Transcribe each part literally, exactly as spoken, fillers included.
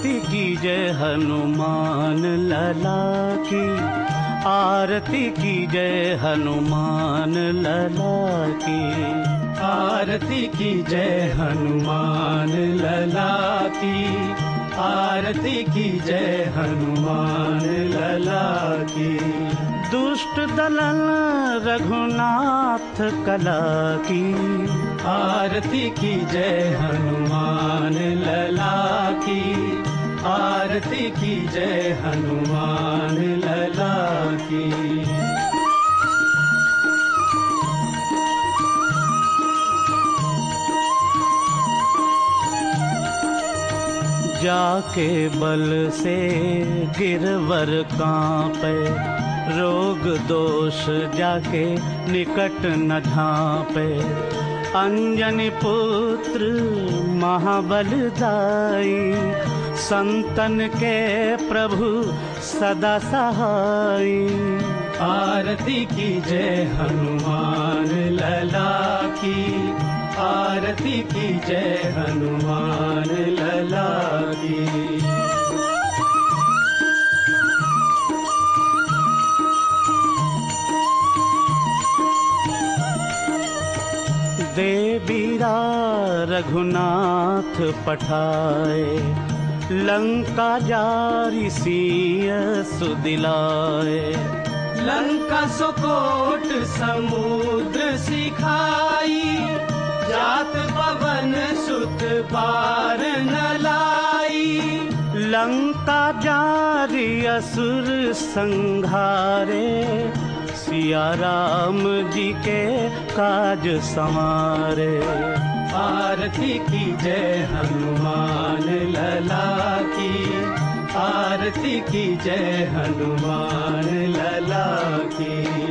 आरती कीजय हनुमान लला की, आरती कीजय हनुमान लला की, आरती कीजय हनुमान लला की, आरती कीजय हनुमान लला की। दुष्ट दलन रघुनाथ कला की, आरती कीजय हनुमान लला की, आरती कीजय हनुमान लला की। जाके बल से गिरवर कांपे, रोग दोष जाके निकट न झांपे। अंजनी पुत्र महाबलदाई, संतन के प्रभु सदा सहाई। आरती कीजय हनुमान लला की, आरती कीजय हनुमान लला की। दे बीरा रघुनाथ पठाए, लंका जारी सिय सुदिलाए। लंका सुकोट समुद्र सिखाई, जात पवन सुत पार न लाई। लंका जारी असुर संहारे, सिया राम जी के काज संवारे। आरती कीजय हनुमान लला की, आरती कीजय हनुमान लला की।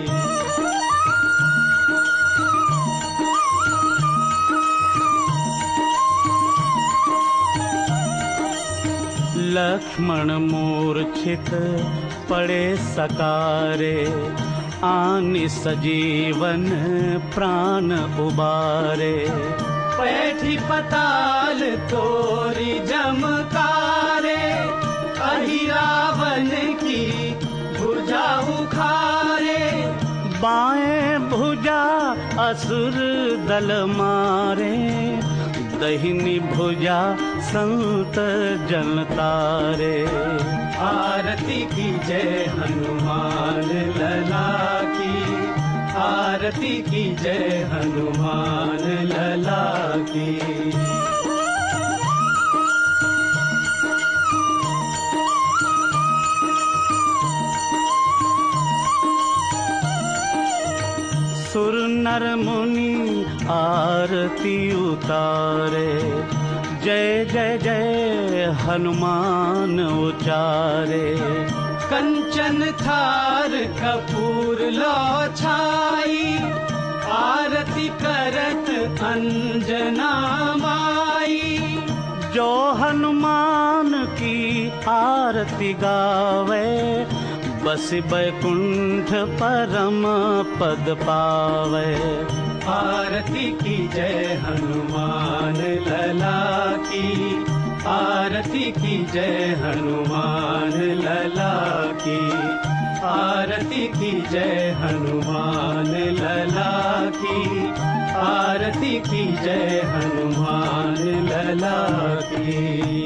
लक्ष्मण मूर्छित पड़े सकारे, आनि सजीवन प्राण उबारे। पैठी पताल तोरी जमकारे, अहि रावण की भुजा उखारे। बाएं भुजा असुर दल मारे, दहिनी भुजा संत जन तारे। आरती कीजय हनुमान लला की, आरती कीजय हनुमान लला की। सुर नर मुनि आरती उतारे, जय जय जय हनुमान उचारे। कंचन थार कपूर लो छाई, आरती करत अंजना माई। जो हनुमान की आरती गावे, बस बैकुंठ परम पद पावे। आरती कीजय हनुमान लला की, आरती कीजय हनुमान लला की, आरती कीजय हनुमान लला की, आरती कीजय हनुमान लला की।